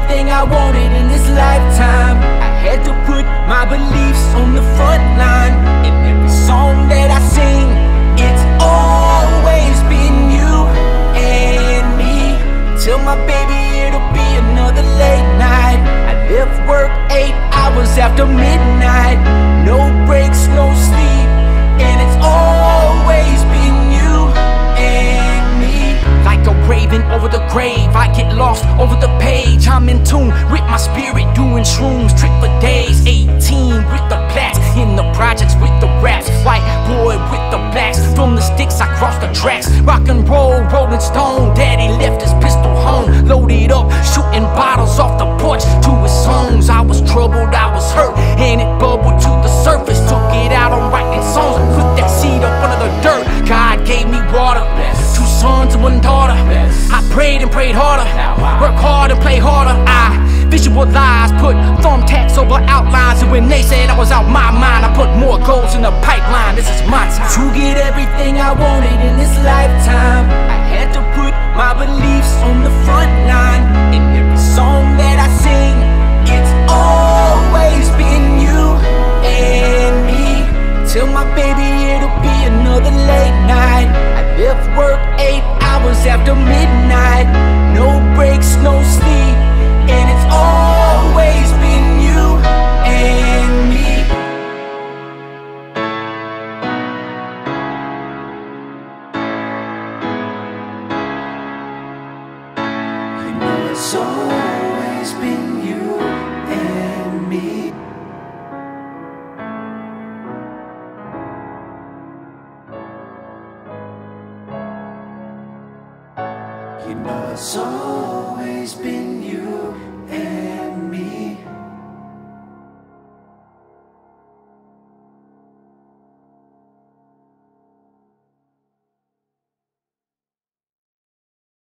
everything I wanted in this lifetime. I had to put my beliefs on the front line. In every song that I sing, it's always been you and me. Tell my baby it'll be another late night. I left work 8 hours after midnight. No breaks, no sleep, and it's always been you and me. Like a raven over the grave, I get lost over the page. I'm in tune with my spirit, doing shrooms, trip for days. 18 with the blacks, in the projects with the raps. White boy with the blacks, from the sticks I cross the tracks. Rock and roll, Rolling Stone, daddy left his pistol home. Loaded up, shooting bottles off the porch to his songs. I was troubled, I was hurt, and it bubbled to the surface. Took it out on writing songs, put that seed up under the dirt. God gave me water, 2 sons and 1 daughter. I prayed and prayed harder, work hard and play harder. I visualized, put thumbtacks over outlines. And when they said I was out my mind, I put more goals in the pipeline. This is my time to get everything I wanted in this lifetime. I had to put my beliefs on the front line. In every song that I sing, it's always been you and me. Tell my baby it'll be another late night. I left work 8 hours after midnight. No breaks, no sleep, and it's always been you and me. You know it's always been you and me. You know it's always been you